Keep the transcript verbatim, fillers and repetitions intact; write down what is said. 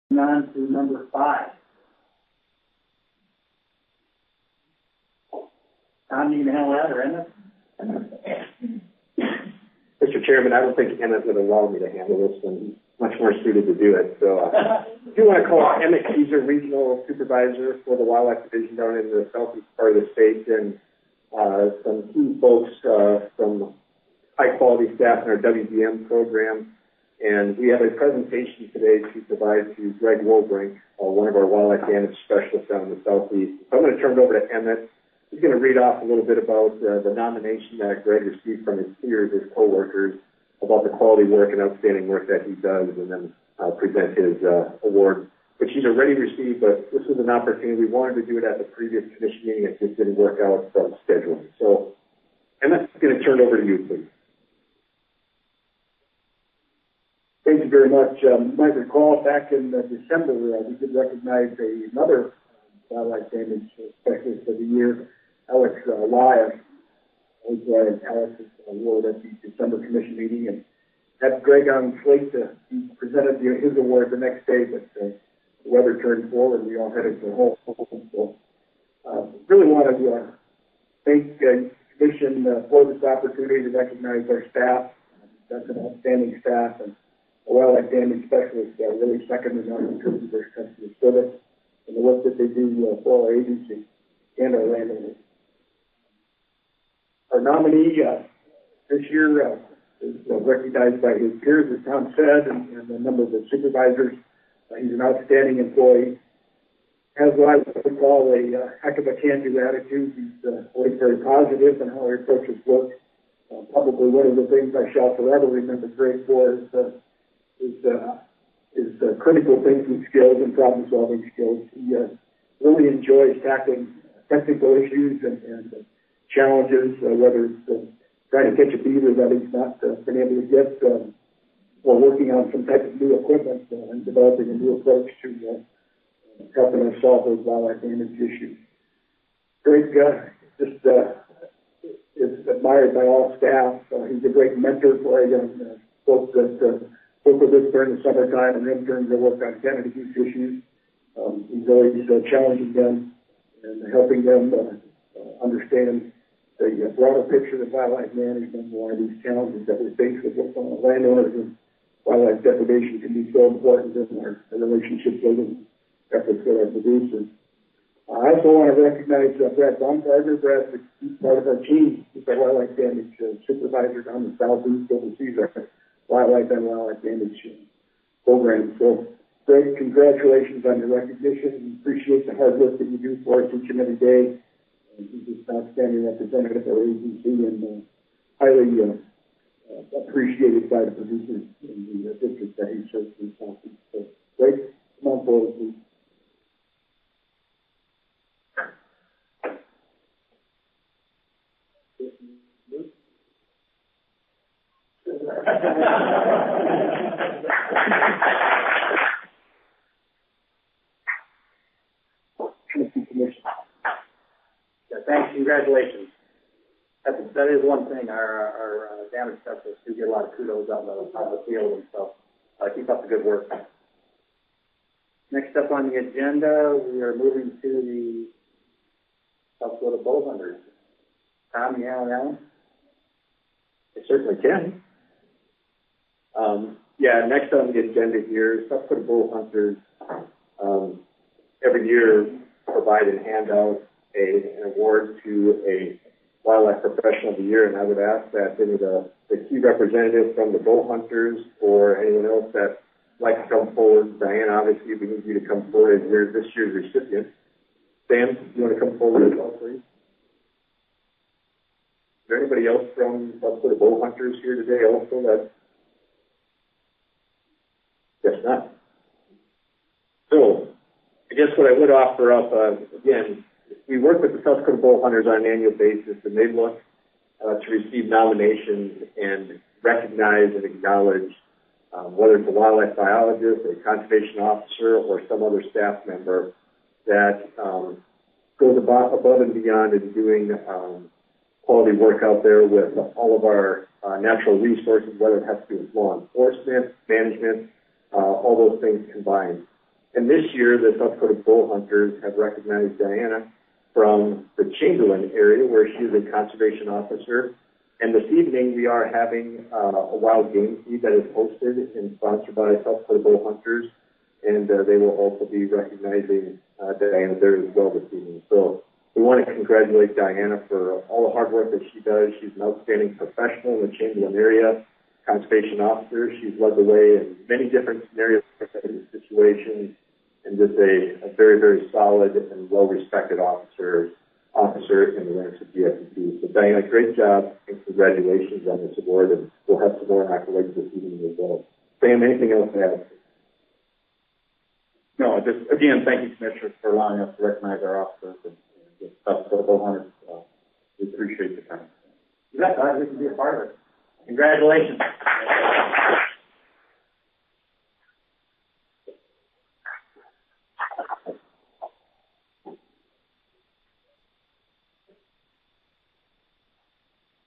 on to number five. Tom, you can handle that, or Emmett? Mister Chairman, I don't think Emmett would allow me to handle this one. He's much more suited to do it. So uh, I do want to call Emmett Keyser, Regional Supervisor for the Wildlife Division down in the southeast part of the state, and uh, some key folks uh, from high-quality staff in our W D M program. And we have a presentation today to provide to Greg Wobrink, uh, one of our wildlife damage specialists down in the southeast. So I'm going to turn it over to Emmett. He's going to read off a little bit about uh, the nomination that Greg received from his peers, his coworkers, about the quality work and outstanding work that he does, and then uh, present his uh, award, which he's already received, but this was an opportunity. We wanted to do it at the previous commission meeting. It just didn't work out from scheduling. So, Emmett, I'm going to turn it over to you, please. Thank you very much. Um, you might recall back in uh, December, uh, we did recognize a, another uh, wildlife damage specialist of the year, Alex uh, Elias. I was uh, Alex's award at the December commission meeting, and had Greg on slate to he presented the, his award the next day, but uh, the weather turned forward and we all headed to home. So, uh, really want to uh, thank the uh, commission uh, for this opportunity to recognize our staff. That's an outstanding staff, and a wildlife damage specialist uh, really second to none in terms of their customer service and the work that they do uh, for our agency and our landowners. Our nominee uh, this year uh, is uh, recognized by his peers, as Tom said, and, and a number of the supervisors. Uh, he's an outstanding employee. Has what I would call a uh, heck of a can-do attitude. He's uh, always very positive in how he approaches work. Uh, probably one of the things I shall forever remember Greg for is uh, is, uh, is uh, critical thinking skills and problem-solving skills. He uh, really enjoys tackling technical issues and, and uh, challenges, uh, whether it's uh, trying to catch a beaver that he's not uh, been able to get, um, or working on some type of new equipment uh, and developing a new approach to uh, helping us solve those wildlife damage issues. Greg uh, just uh, is admired by all staff. Uh, he's a great mentor for our young uh, folks that uh, work with us during the summertime and then during their work on Canada Goose issues. Um, he's always uh, challenging them and helping them uh, uh, understand the uh, broader picture of wildlife management and why these challenges that we face with uh, landowners and wildlife depredation can be so important in our, our relationship building efforts with our producers. Uh, I also want to recognize uh, Brad Baumgartner. Brad's a part of our team. He's our wildlife damage uh, supervisor down in the southeast, oversees our wildlife and wildlife damage uh, program. So, Greg, congratulations on your recognition. We appreciate the hard work that you do for us each and every day. He's just an outstanding representative of our agency and uh, highly uh, uh, appreciated by the producers in the uh, district that he serves in the southeast. So, Greg, come on forward, please. Yeah, thanks. Congratulations. That's, that is one thing. Our, our uh, damage specialists do get a lot of kudos on the, on the field and stuff. Uh, keep up the good work. Next up on the agenda, we are moving to the South Dakota Bow Hunters. Tom, you have that one? I certainly can. Um, yeah, next on the agenda here, South Dakota Bow Hunters um, every year provide and hand out a, an award to a wildlife professional of the year, and I would ask that any of the, the key representatives from the bow hunters or anyone else that would like to come forward. Diane, obviously, we need you to come forward as you're this year's recipient. Sam, you want to come forward as well, please? Is there anybody else from South Dakota Bow Hunters here today also that? Guess not. So, I guess what I would offer up, uh, again, we work with the South Dakota Bow Hunters on an annual basis, and they look uh, to receive nominations and recognize and acknowledge um, whether it's a wildlife biologist, a conservation officer, or some other staff member that um, goes above, above and beyond in doing um, quality work out there with all of our uh, natural resources, whether it has to do with law enforcement, management, uh, all those things combined. And this year, the South Dakota Bow Hunters have recognized Diana from the Chamberlain area, where she is a conservation officer. And this evening, we are having uh, a wild game feed that is hosted and sponsored by South Dakota Bow Hunters. And uh, they will also be recognizing uh, Diana there as well this evening. So we want to congratulate Diana for all the hard work that she does. She's an outstanding professional in the Chamberlain area, conservation officer. She's led the way in many different scenarios and situations, and just a, a very, very solid and well-respected officer officer in the ranks of D S E P. So Diana, great job and congratulations on this award, and we'll have some more accolades this evening as well. Sam, anything else to add? No, just, again, thank you, Commissioner, for allowing us to recognize our officers and, and get stuff for the Bow Hunters. Uh, we appreciate the time. You bet, glad we can be a part of it. Congratulations.